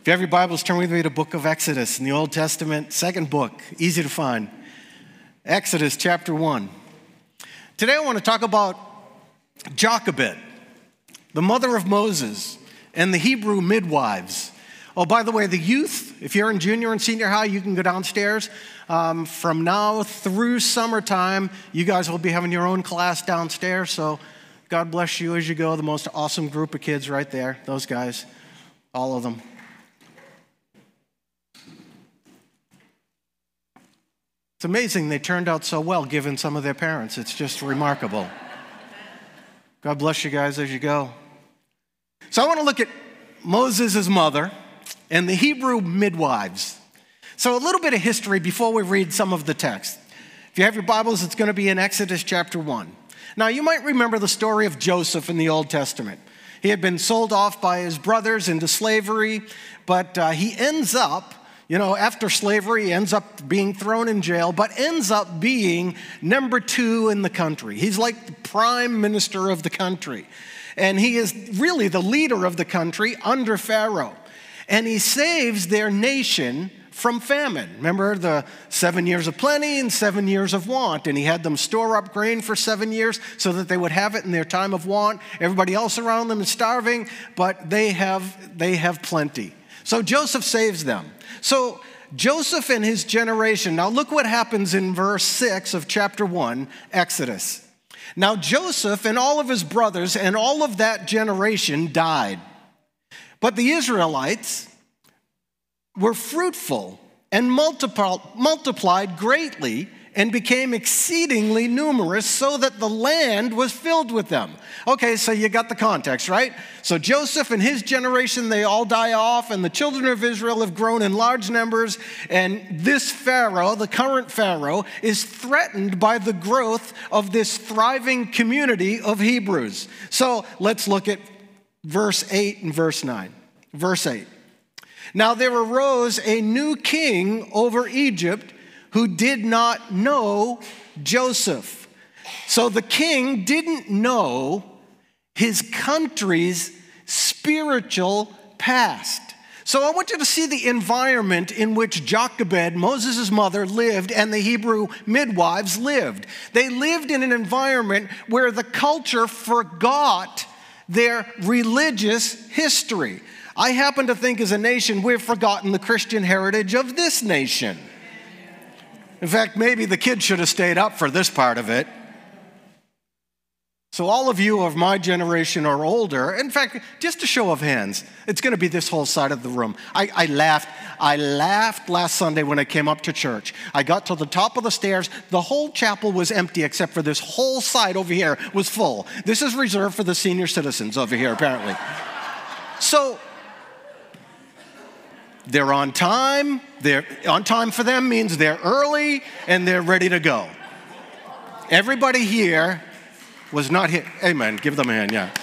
If you have your Bibles, turn with me to the book of Exodus in the Old Testament, second book, easy to find. Exodus chapter 1. Today I want to talk about Jochebed, the mother of Moses, and the Hebrew midwives. Oh, by the way, the youth, if you're in junior and senior high, you can go downstairs. From now through summertime, you guys will be having your own class downstairs, so God bless you as you go. The most awesome group of kids right there, those guys, all of them. It's amazing they turned out so well given some of their parents. It's just remarkable. God bless you guys as you go. So I want to look at Moses' mother and the Hebrew midwives. So a little bit of history before we read some of the text. If you have your Bibles, it's going to be in Exodus chapter 1. Now you might remember the story of Joseph in the Old Testament. He had been sold off by his brothers into slavery, but he ends up, after slavery, he ends up being thrown in jail, but ends up being number 2 in the country. He's like the prime minister of the country. And he is really the leader of the country under Pharaoh. And he saves their nation from famine. Remember the 7 years of plenty and 7 years of want. And he had them store up grain for 7 years so that they would have it in their time of want. Everybody else around them is starving, but they have plenty. So Joseph saves them. So Joseph and his generation, now look what happens in verse 6 of chapter 1, Exodus. Now Joseph and all of his brothers and all of that generation died. But the Israelites were fruitful and multiplied greatly and became exceedingly numerous so that the land was filled with them. Okay, so you got the context, right? So Joseph and his generation, they all die off, and the children of Israel have grown in large numbers, and this Pharaoh, the current Pharaoh, is threatened by the growth of this thriving community of Hebrews. So let's look at verse 8 and verse 9. Verse 8. Now there arose a new king over Egypt who did not know Joseph. So the king didn't know his country's spiritual past. So I want you to see the environment in which Jochebed, Moses' mother, lived and the Hebrew midwives lived. They lived in an environment where the culture forgot their religious history. I happen to think as a nation, we've forgotten the Christian heritage of this nation. In fact, maybe the kids should have stayed up for this part of it. So all of you of my generation or older, in fact, just a show of hands, it's going to be this whole side of the room. I laughed last Sunday when I came up to church. I got to the top of the stairs. The whole chapel was empty except for this whole side over here was full. This is reserved for the senior citizens over here, apparently. So they're on time. They're on time for them means they're early and they're ready to go. Everybody here was not here. Amen. Give them a hand, yeah.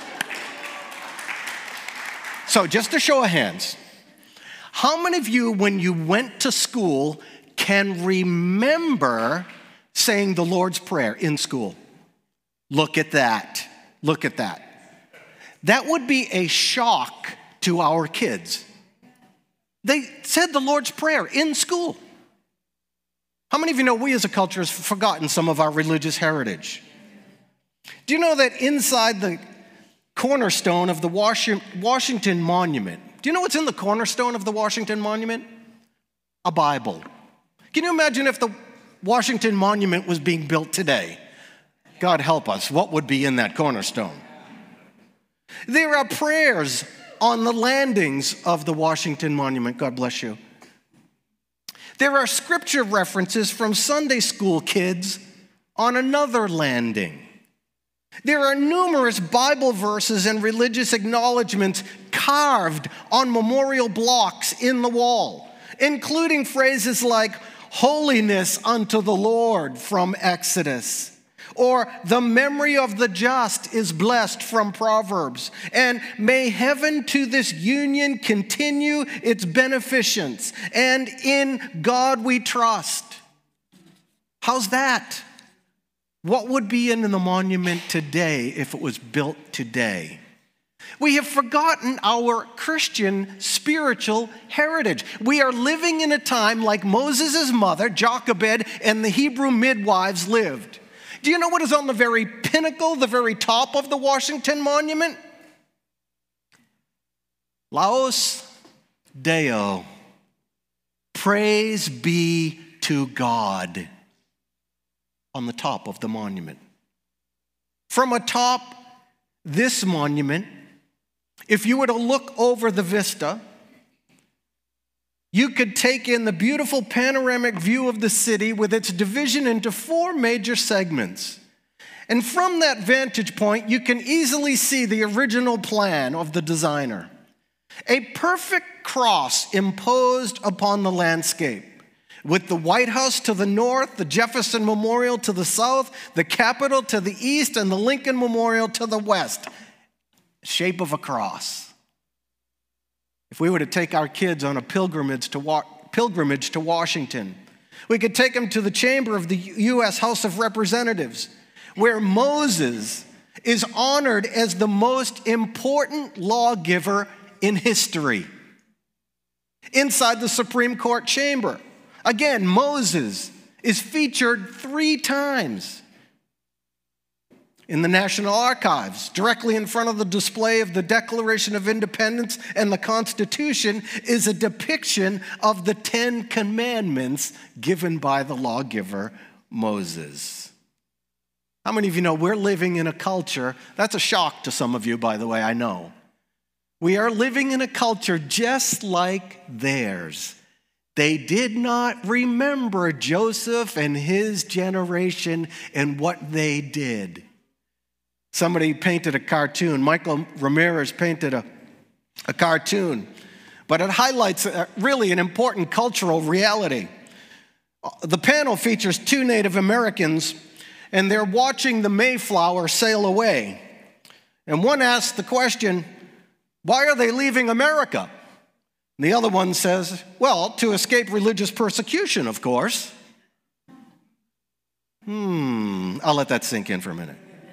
So just a show of hands. How many of you, when you went to school, can remember saying the Lord's Prayer in school? Look at that. Look at that. That would be a shock to our kids. They said the Lord's Prayer in school. How many of you know we as a culture have forgotten some of our religious heritage? Do you know that inside the cornerstone of the Washington Monument, do you know what's in the cornerstone of the Washington Monument? A Bible. Can you imagine if the Washington Monument was being built today? God help us, what would be in that cornerstone? There are prayers on the landings of the Washington Monument. God bless you. There are scripture references from Sunday school kids on another landing. There are numerous Bible verses and religious acknowledgments carved on memorial blocks in the wall, including phrases like holiness unto the Lord from Exodus, or the memory of the just is blessed from Proverbs, and may heaven to this union continue its beneficence, and in God we trust. How's that? What would be in the monument today if it was built today? We have forgotten our Christian spiritual heritage. We are living in a time like Moses' mother, Jochebed, and the Hebrew midwives lived. Do you know what is on the very pinnacle, the very top of the Washington Monument? Laus Deo. Praise be to God. On the top of the monument. From atop this monument, if you were to look over the vista, you could take in the beautiful panoramic view of the city with its division into 4 major segments. And from that vantage point, you can easily see the original plan of the designer. A perfect cross imposed upon the landscape, with the White House to the north, the Jefferson Memorial to the south, the Capitol to the east, and the Lincoln Memorial to the west. Shape of a cross. If we were to take our kids on a pilgrimage to Washington, we could take them to the chamber of the U.S. House of Representatives, where Moses is honored as the most important lawgiver in history. Inside the Supreme Court chamber, again, Moses is featured 3 times. In the National Archives, directly in front of the display of the Declaration of Independence and the Constitution, is a depiction of the 10 Commandments given by the lawgiver Moses. How many of you know we're living in a culture, that's a shock to some of you, by the way, I know. We are living in a culture just like theirs. They did not remember Joseph and his generation and what they did. Somebody painted a cartoon. Michael Ramirez painted a cartoon. But it highlights really an important cultural reality. The panel features 2 Native Americans, and they're watching the Mayflower sail away. And one asks the question, why are they leaving America? And the other one says, well, to escape religious persecution, of course. I'll let that sink in for a minute.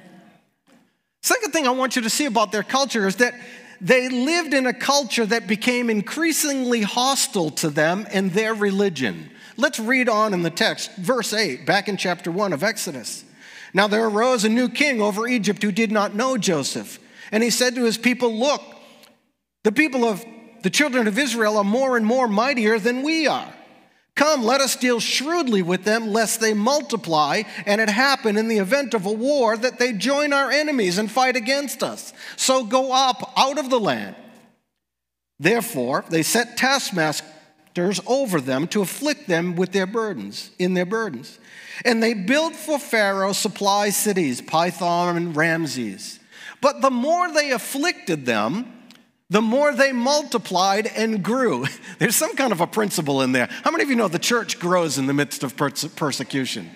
Second thing I want you to see about their culture is that they lived in a culture that became increasingly hostile to them and their religion. Let's read on in the text, verse 8, back in chapter 1 of Exodus. Now there arose a new king over Egypt who did not know Joseph. And he said to his people, look, the people of the children of Israel are more and more mightier than we are. Come, let us deal shrewdly with them, lest they multiply, and it happen in the event of a war that they join our enemies and fight against us. So go up out of the land. Therefore, they set taskmasters over them to afflict them with their burdens, in their burdens. And they built for Pharaoh supply cities, Pithom and Ramses. But the more they afflicted them, the more they multiplied and grew. There's some kind of a principle in there. How many of you know the church grows in the midst of persecution?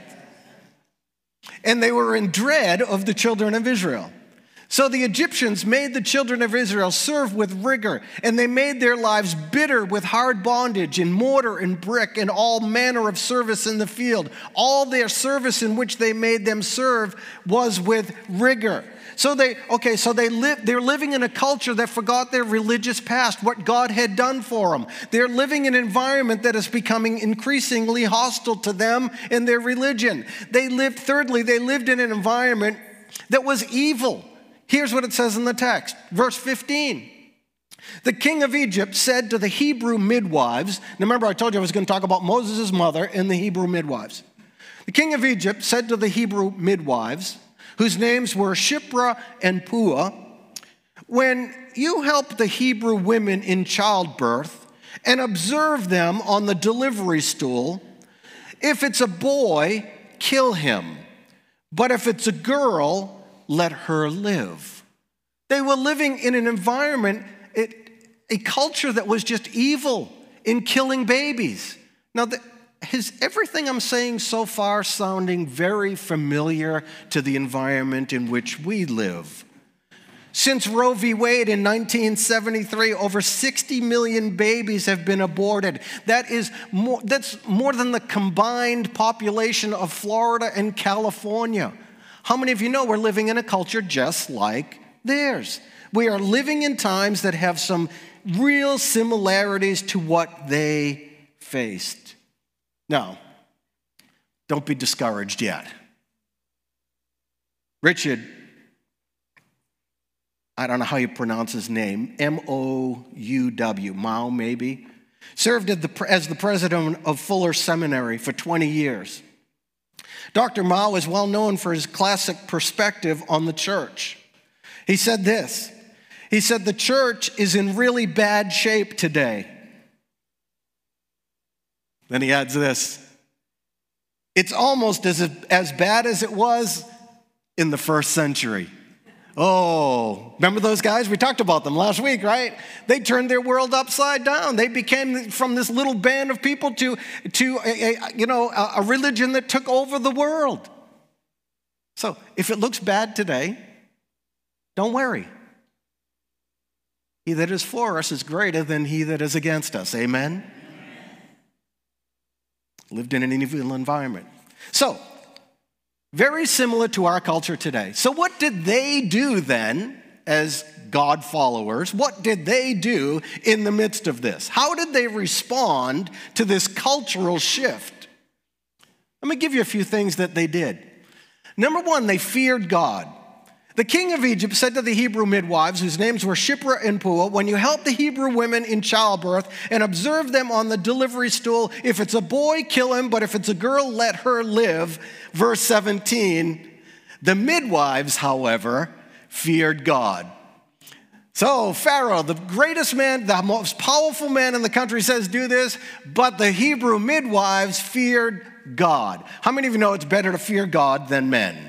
And they were in dread of the children of Israel. So the Egyptians made the children of Israel serve with rigor, and they made their lives bitter with hard bondage in mortar and brick and all manner of service in the field. All their service in which they made them serve was with rigor. So they're living in a culture that forgot their religious past, what God had done for them. They're living in an environment that is becoming increasingly hostile to them and their religion. Thirdly, they lived in an environment that was evil. Here's what it says in the text, verse 15. The king of Egypt said to the Hebrew midwives, now remember I told you I was going to talk about Moses' mother and the Hebrew midwives. The king of Egypt said to the Hebrew midwives, whose names were Shiphrah and Puah, when you help the Hebrew women in childbirth and observe them on the delivery stool, if it's a boy, kill him. But if it's a girl, let her live. They were living in an environment, a culture that was just evil in killing babies. Now, is everything I'm saying so far sounding very familiar to the environment in which we live? Since Roe v. Wade in 1973, over 60 million babies have been aborted. That's more than the combined population of Florida and California. How many of you know we're living in a culture just like theirs. We are living in times that have some real similarities to what they faced. Now, don't be discouraged yet. Richard, I don't know how you pronounce his name, M-O-U-W, Mao maybe, served as the president of Fuller Seminary for 20 years. Dr. Mao is well known for his classic perspective on the church. He said this. He said, the church is in really bad shape today. Then he adds this. It's almost as bad as it was in the first century. Oh, remember those guys? We talked about them last week, right? They turned their world upside down. They became from this little band of people to a religion that took over the world. So if it looks bad today, don't worry. He that is for us is greater than he that is against us. Amen? Lived in an evil environment. So, very similar to our culture today. So what did they do then as God followers? What did they do in the midst of this? How did they respond to this cultural shift? Let me give you a few things that they did. Number one, they feared God. The king of Egypt said to the Hebrew midwives, whose names were Shiphrah and Puah, when you help the Hebrew women in childbirth and observe them on the delivery stool, if it's a boy, kill him, but if it's a girl, let her live. Verse 17, the midwives, however, feared God. So Pharaoh, the greatest man, the most powerful man in the country, says do this, but the Hebrew midwives feared God. How many of you know it's better to fear God than men?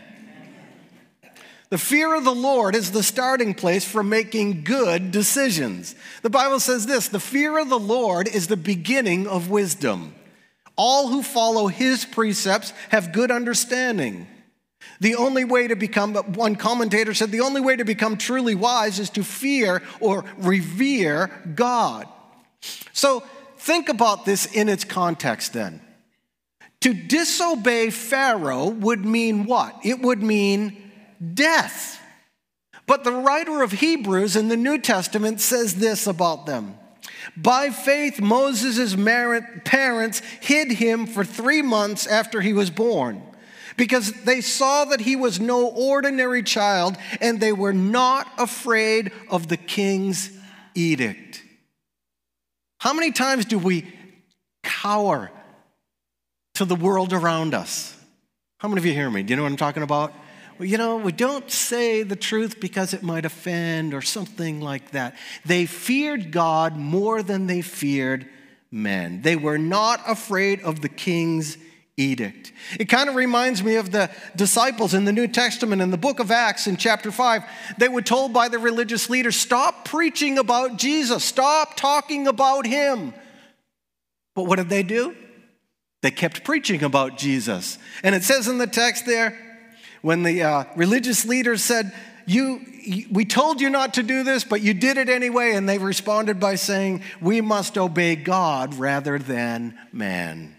The fear of the Lord is the starting place for making good decisions. The Bible says this, the fear of the Lord is the beginning of wisdom. All who follow his precepts have good understanding. The only way to become, one commentator said, the only way to become truly wise is to fear or revere God. So think about this in its context then. To disobey Pharaoh would mean what? It would mean death. But the writer of Hebrews in the New Testament says this about them. By faith, Moses' parents hid him for 3 months after he was born, because they saw that he was no ordinary child, and they were not afraid of the king's edict. How many times do we cower to the world around us? How many of you hear me? Do you know what I'm talking about? Well, we don't say the truth because it might offend or something like that. They feared God more than they feared men. They were not afraid of the king's edict. It kind of reminds me of the disciples in the New Testament in the book of Acts in chapter 5. They were told by the religious leaders, stop preaching about Jesus. Stop talking about him. But what did they do? They kept preaching about Jesus. And it says in the text there, when the religious leaders said, we told you not to do this, but you did it anyway, and they responded by saying, we must obey God rather than man.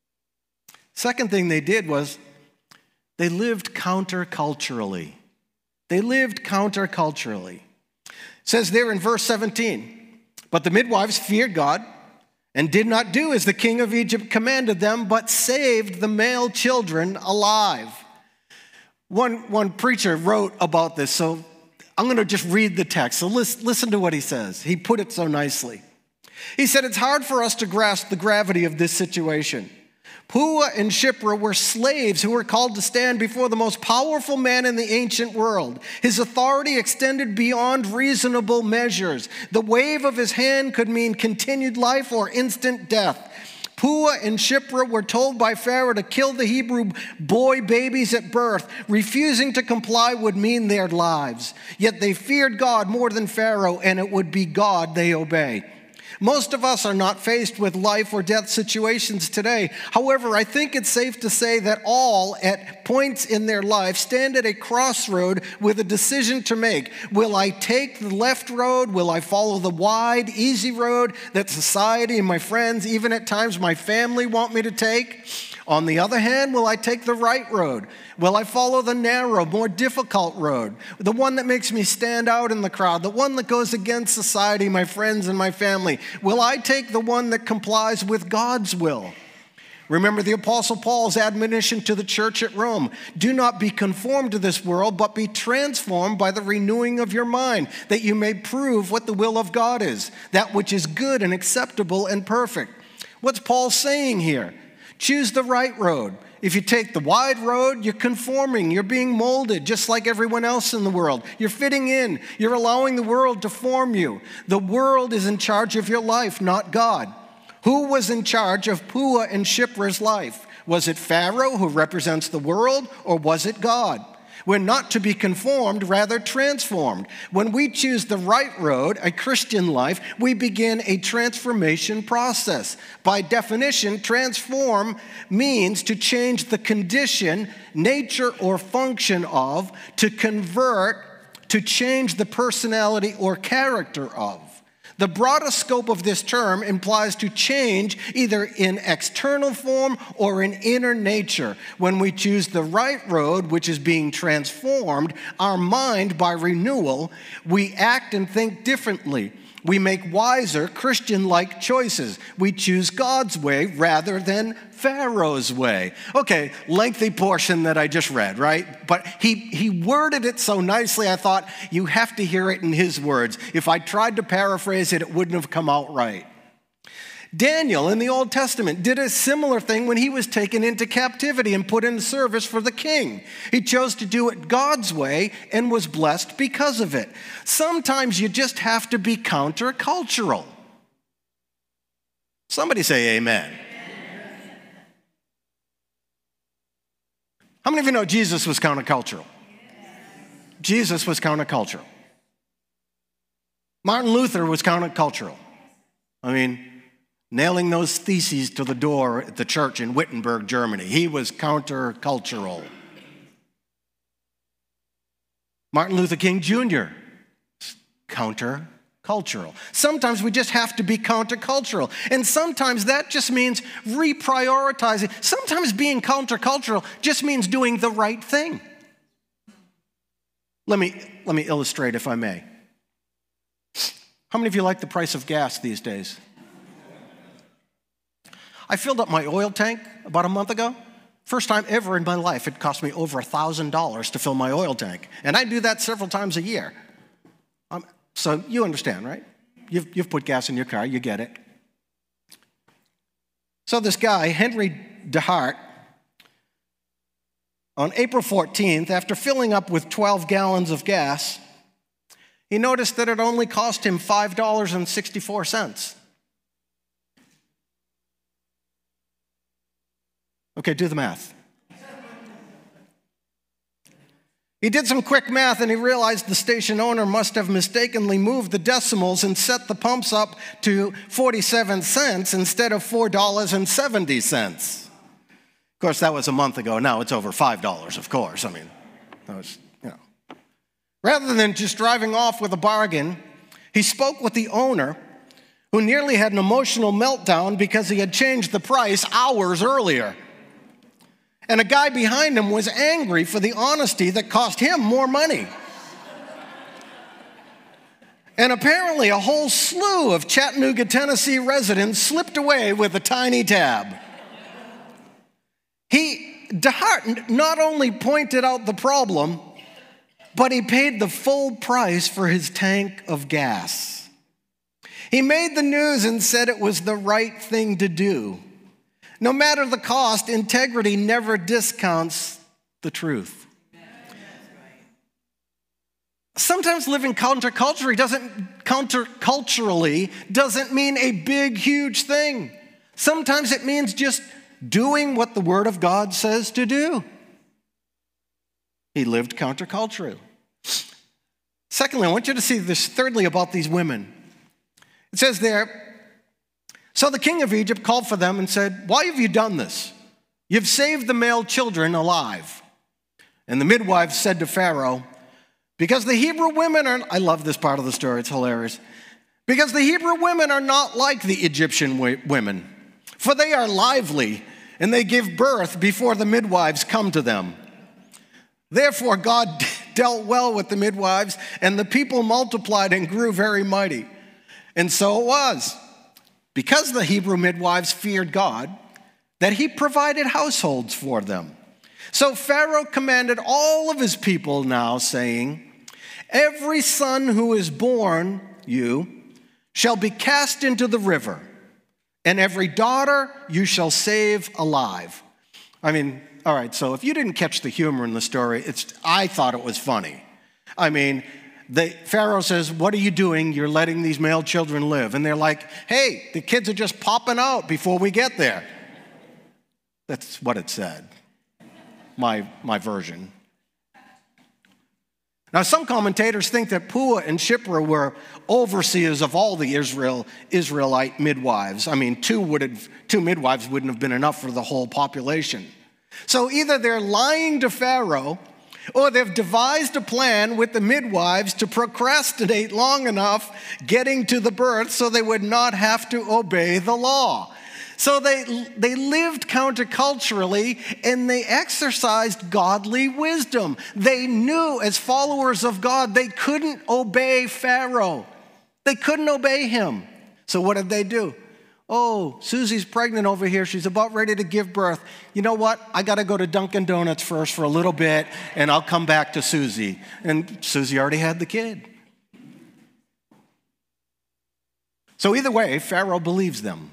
Second thing they did was they lived counterculturally. They lived counterculturally. It says there in verse 17, but the midwives feared God and did not do as the king of Egypt commanded them, but saved the male children alive. One preacher wrote about this, so I'm going to just read the text. So listen to what he says. He put it so nicely. He said, it's hard for us to grasp the gravity of this situation. Puah and Shiphrah were slaves who were called to stand before the most powerful man in the ancient world. His authority extended beyond reasonable measures. The wave of his hand could mean continued life or instant death. Puah and Shiphrah were told by Pharaoh to kill the Hebrew boy babies at birth. Refusing to comply would mean their lives. Yet they feared God more than Pharaoh, and it would be God they obey. Most of us are not faced with life or death situations today. However, I think it's safe to say that all, at points in their life, stand at a crossroad with a decision to make. Will I take the left road? Will I follow the wide, easy road that society and my friends, even at times my family, want me to take? On the other hand, will I take the right road? Will I follow the narrow, more difficult road? The one that makes me stand out in the crowd, the one that goes against society, my friends, and my family. Will I take the one that complies with God's will? Remember the Apostle Paul's admonition to the church at Rome. Do not be conformed to this world, but be transformed by the renewing of your mind, that you may prove what the will of God is, that which is good and acceptable and perfect. What's Paul saying here? Choose the right road. If you take the wide road, you're conforming, you're being molded just like everyone else in the world. You're fitting in, you're allowing the world to form you. The world is in charge of your life, not God. Who was in charge of Puah and Shipra's life? Was it Pharaoh, who represents the world, or was it God? We're not to be conformed, rather transformed. When we choose the right road, a Christian life, we begin a transformation process. By definition, transform means to change the condition, nature, or function of, to convert, to change the personality or character of. The broader scope of this term implies to change either in external form or in inner nature. When we choose the right road, which is being transformed, our mind by renewal, we act and think differently. We make wiser, Christian-like choices. We choose God's way rather than Pharaoh's way. Okay, lengthy portion that I just read, right? But he worded it so nicely, I thought, you have to hear it in his words. If I tried to paraphrase it, it wouldn't have come out right. Daniel in the Old Testament did a similar thing when he was taken into captivity and put in service for the king. He chose to do it God's way and was blessed because of it. Sometimes you just have to be countercultural. Somebody say amen. How many of you know Jesus was countercultural? Jesus was countercultural. Martin Luther was countercultural. I mean, nailing those theses to the door at the church in Wittenberg, Germany. He was countercultural. Martin Luther King Jr., countercultural. Sometimes we just have to be countercultural. And sometimes that just means reprioritizing. Sometimes being countercultural just means doing the right thing. Let me illustrate, if I may. How many of you like the price of gas these days? I filled up my oil tank about a month ago. First time ever in my life, it cost me over $1,000 to fill my oil tank. And I do that several times a year. So you understand, right? You've put gas in your car, you get it. So this guy, Henry DeHart, on April 14th, after filling up with 12 gallons of gas, he noticed that it only cost him $5.64. Okay, do the math. He did some quick math and he realized the station owner must have mistakenly moved the decimals and set the pumps up to 47 cents instead of $4.70. Of course, that was a month ago. Now it's over $5, of course. I mean, that was, Rather than just driving off with a bargain, he spoke with the owner, who nearly had an emotional meltdown because he had changed the price hours earlier. And a guy behind him was angry for the honesty that cost him more money. And apparently a whole slew of Chattanooga, Tennessee residents slipped away with a tiny tab. DeHart not only pointed out the problem, but he paid the full price for his tank of gas. He made the news and said it was the right thing to do. No matter the cost, integrity never discounts the truth. Sometimes living counterculturally doesn't mean a big, huge thing. Sometimes it means just doing what the Word of God says to do. He lived counterculturally. Secondly, I want you to see this thirdly about these women. It says there, so the king of Egypt called for them and said, why have you done this? You've saved the male children alive. And the midwives said to Pharaoh, because the Hebrew women are, I love this part of the story, it's hilarious. Because the Hebrew women are not like the Egyptian women, for they are lively and they give birth before the midwives come to them. Therefore God dealt well with the midwives, and the people multiplied and grew very mighty. And so it was, because the Hebrew midwives feared God, that he provided households for them. So Pharaoh commanded all of his people now, saying, every son who is born you shall be cast into the river, and every daughter you shall save alive. I mean, all right, so if you didn't catch the humor in the story, I thought it was funny. I mean, Pharaoh says, what are you doing? You're letting these male children live. And they're like, hey, the kids are just popping out before we get there. That's what it said, my version. Now, some commentators think that Puah and Shiphrah were overseers of all the Israelite midwives. I mean, two midwives wouldn't have been enough for the whole population. So either they're lying to Pharaoh, or they've devised a plan with the midwives to procrastinate long enough getting to the birth so they would not have to obey the law. So they lived counterculturally, and they exercised godly wisdom. They knew, as followers of God, they couldn't obey Pharaoh. They couldn't obey him. So what did they do? Oh, Susie's pregnant over here. She's about ready to give birth. You know what? I got to go to Dunkin' Donuts first for a little bit, and I'll come back to Susie. And Susie already had the kid. So either way, Pharaoh believes them.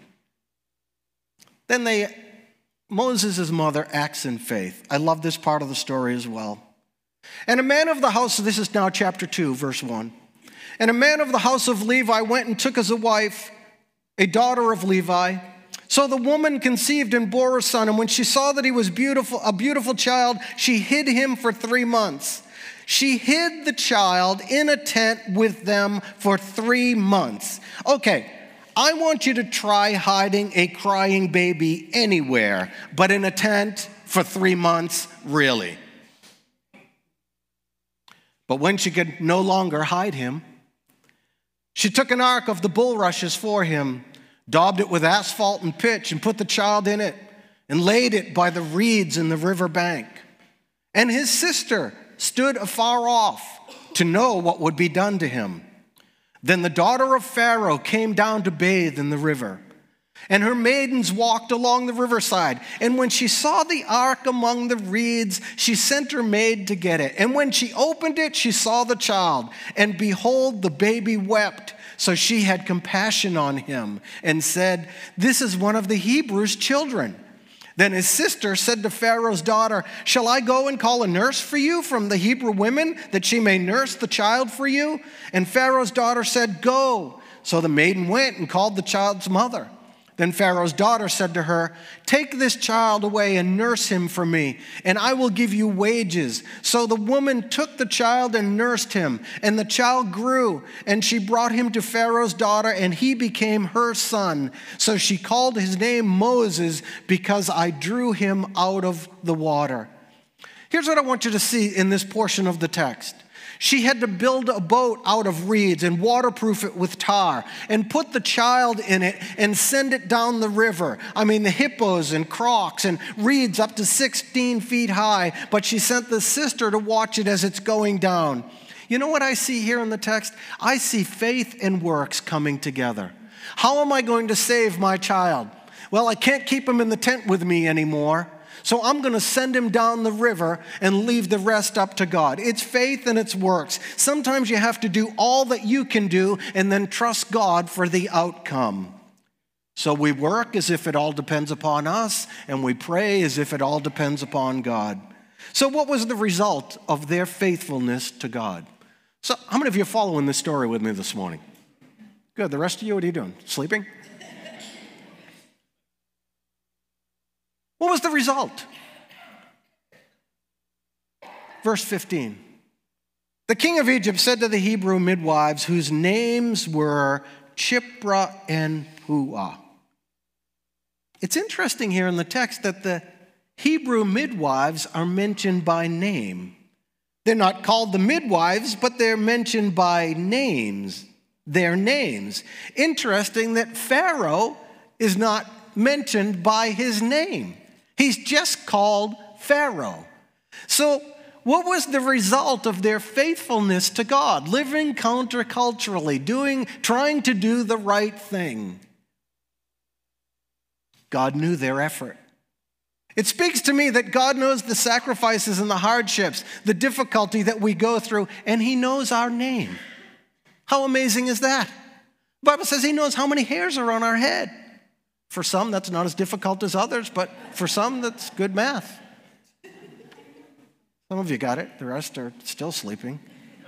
Then Moses' mother acts in faith. I love this part of the story as well. And a man of the house, this is now chapter 2, verse 1. And a man of the house of Levi went and took as a wife a daughter of Levi. So the woman conceived and bore a son, and when she saw that he was beautiful, a beautiful child, she hid him for 3 months. She hid the child in a tent with them for 3 months. Okay. I want you to try hiding a crying baby anywhere, but in a tent for 3 months, really. But when she could no longer hide him, she took an ark of the bulrushes for him, daubed it with asphalt and pitch, and put the child in it, and laid it by the reeds in the river bank. And his sister stood afar off to know what would be done to him. Then the daughter of Pharaoh came down to bathe in the river, and her maidens walked along the riverside. And when she saw the ark among the reeds, she sent her maid to get it. And when she opened it, she saw the child, and behold, the baby wept. So she had compassion on him and said, this is one of the Hebrews' children. Then his sister said to Pharaoh's daughter, shall I go and call a nurse for you from the Hebrew women, that she may nurse the child for you? And Pharaoh's daughter said, go. So the maiden went and called the child's mother. Then Pharaoh's daughter said to her, take this child away and nurse him for me, and I will give you wages. So the woman took the child and nursed him, and the child grew, and she brought him to Pharaoh's daughter, and he became her son. So she called his name Moses, because I drew him out of the water. Here's what I want you to see in this portion of the text. She had to build a boat out of reeds and waterproof it with tar and put the child in it and send it down the river. I mean, the hippos and crocs and reeds up to 16 feet high, but she sent the sister to watch it as it's going down. You know what I see here in the text? I see faith and works coming together. How am I going to save my child? Well, I can't keep him in the tent with me anymore. So I'm going to send him down the river and leave the rest up to God. It's faith and it's works. Sometimes you have to do all that you can do and then trust God for the outcome. So we work as if it all depends upon us, and we pray as if it all depends upon God. So what was the result of their faithfulness to God? So how many of you are following this story with me this morning? Good. The rest of you, what are you doing? Sleeping? What was the result? Verse 15. The king of Egypt said to the Hebrew midwives, whose names were Shiphrah and Puah. It's interesting here in the text that the Hebrew midwives are mentioned by name. They're not called the midwives, but they're mentioned by names, their names. Interesting that Pharaoh is not mentioned by his name. He's just called Pharaoh. So what was the result of their faithfulness to God? Living counterculturally, trying to do the right thing. God knew their effort. It speaks to me that God knows the sacrifices and the hardships, the difficulty that we go through, and he knows our name. How amazing is that? The Bible says he knows how many hairs are on our head. For some, that's not as difficult as others, but for some, that's good math. Some of you got it. The rest are still sleeping.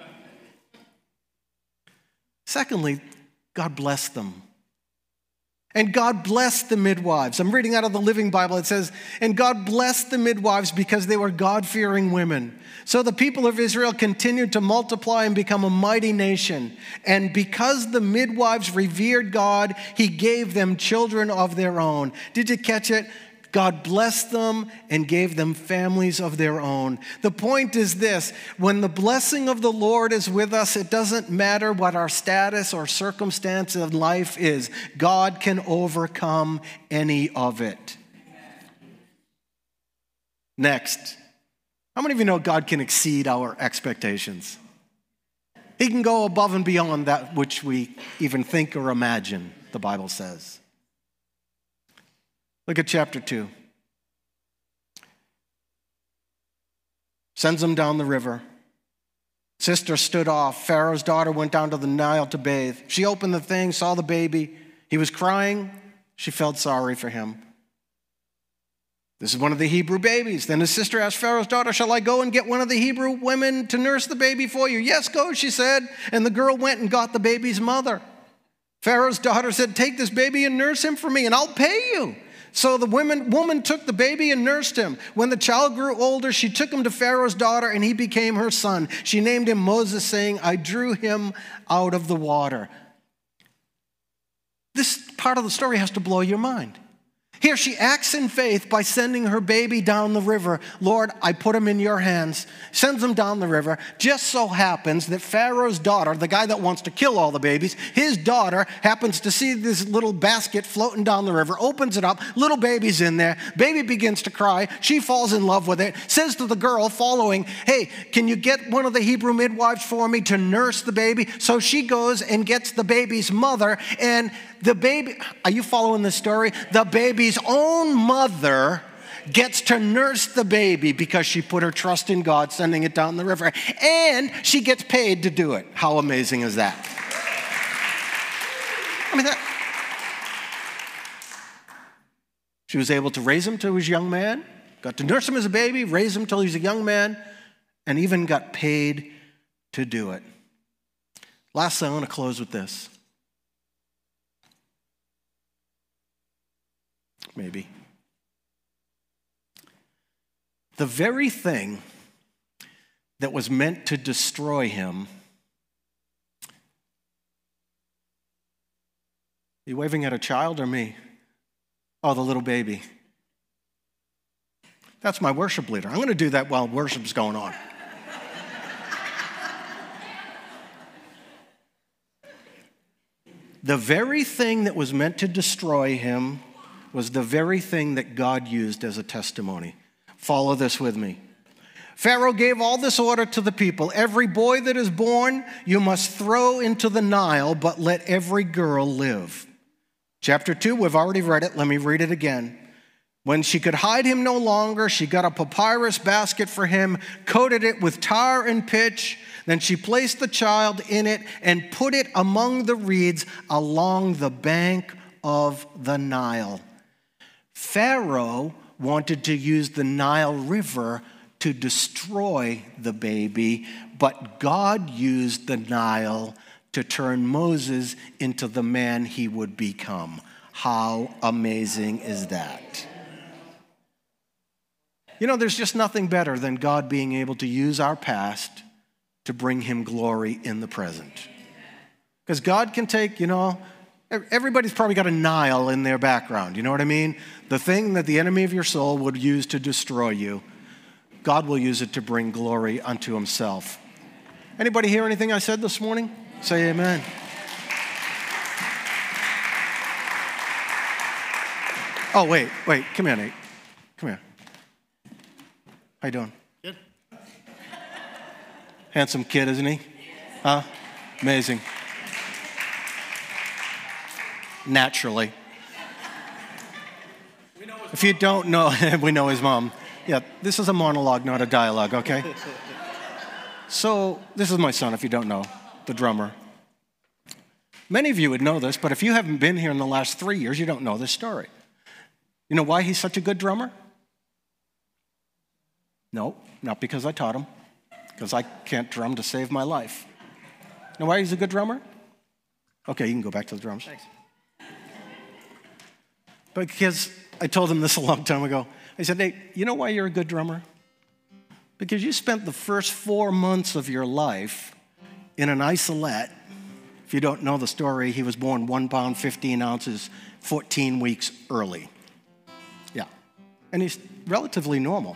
Secondly, God blessed them. And God blessed the midwives. I'm reading out of the Living Bible. It says, and God blessed the midwives because they were God-fearing women. So the people of Israel continued to multiply and become a mighty nation. And because the midwives revered God, he gave them children of their own. Did you catch it? God blessed them and gave them families of their own. The point is this: when the blessing of the Lord is with us, it doesn't matter what our status or circumstance in life is. God can overcome any of it. Next, how many of you know God can exceed our expectations? He can go above and beyond that which we even think or imagine, the Bible says. Look at chapter 2. Sends them down the river. Sister stood off. Pharaoh's daughter went down to the Nile to bathe. She opened the thing, saw the baby. He was crying. She felt sorry for him. This is one of the Hebrew babies. Then his sister asked Pharaoh's daughter, shall I go and get one of the Hebrew women to nurse the baby for you? Yes, go, she said. And the girl went and got the baby's mother. Pharaoh's daughter said, take this baby and nurse him for me, and I'll pay you. So the woman took the baby and nursed him. When the child grew older, she took him to Pharaoh's daughter, and he became her son. She named him Moses, saying, I drew him out of the water. This part of the story has to blow your mind. Here she acts in faith by sending her baby down the river. Lord, I put him in your hands. Sends him down the river. Just so happens that Pharaoh's daughter, the guy that wants to kill all the babies, his daughter happens to see this little basket floating down the river, opens it up, little baby's in there. Baby begins to cry. She falls in love with it, says to the girl following, hey, can you get one of the Hebrew midwives for me to nurse the baby? So she goes and gets the baby's mother, and the baby, are you following this story? The baby's own mother gets to nurse the baby because she put her trust in God, sending it down the river. And she gets paid to do it. How amazing is that? I mean, she was able to raise him till he was a young man, got to nurse him as a baby, raise him till he was a young man, and even got paid to do it. Lastly, I want to close with this. Maybe. The very thing that was meant to destroy him. You waving at a child or me? Oh, the little baby. That's my worship leader. I'm going to do that while worship's going on. The very thing that was meant to destroy him was the very thing that God used as a testimony. Follow this with me. Pharaoh gave all this order to the people. Every boy that is born you must throw into the Nile, but let every girl live. Chapter 2, we've already read it. Let me read it again. When she could hide him no longer, she got a papyrus basket for him, coated it with tar and pitch. Then she placed the child in it and put it among the reeds along the bank of the Nile. Pharaoh wanted to use the Nile River to destroy the baby, but God used the Nile to turn Moses into the man he would become. How amazing is that? You know, there's just nothing better than God being able to use our past to bring him glory in the present. Because God can take, everybody's probably got a Nile in their background. You know what I mean? The thing that the enemy of your soul would use to destroy you, God will use it to bring glory unto himself. Anybody hear anything I said this morning? Say amen. Oh, wait, come here, Nate. Come here. How you doing? Good. Handsome kid, isn't he? Huh? Amazing. Naturally. If you don't know, we know his mom. Yeah, this is a monologue, not a dialogue, okay? So, this is my son, if you don't know, the drummer. Many of you would know this, but if you haven't been here in the last 3 years, you don't know this story. You know why he's such a good drummer? No, not because I taught him, because I can't drum to save my life. You know why he's a good drummer? Okay, you can go back to the drums. Thanks. Because I told him this a long time ago. I said, hey, you know why you're a good drummer? Because you spent the first 4 months of your life in an isolette. If you don't know the story, he was born 1 pound, 15 ounces, 14 weeks early. Yeah. And he's relatively normal.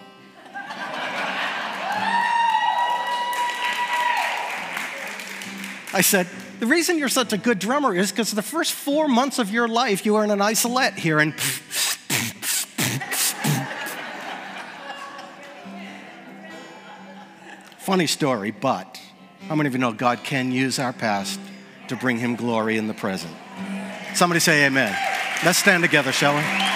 I said, the reason you're such a good drummer is because the first 4 months of your life, you were in an isolette here and funny story, but how many of you know God can use our past to bring him glory in the present? Somebody say amen. Let's stand together, shall we?